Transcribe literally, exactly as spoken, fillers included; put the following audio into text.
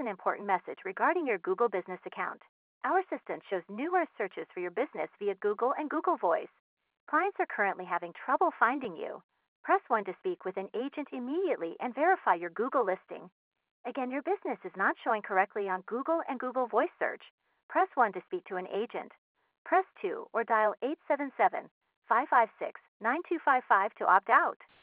an important message regarding your Google Business account. Our assistant shows numerous searches for your business via Google and Google Voice. Clients are currently having trouble finding you. Press one to speak with an agent immediately and verify your Google listing. Again, your business is not showing correctly on Google and Google Voice search. Press one to speak to an agent. Press two or dial eight seven seven, five five six, nine two five five to opt out.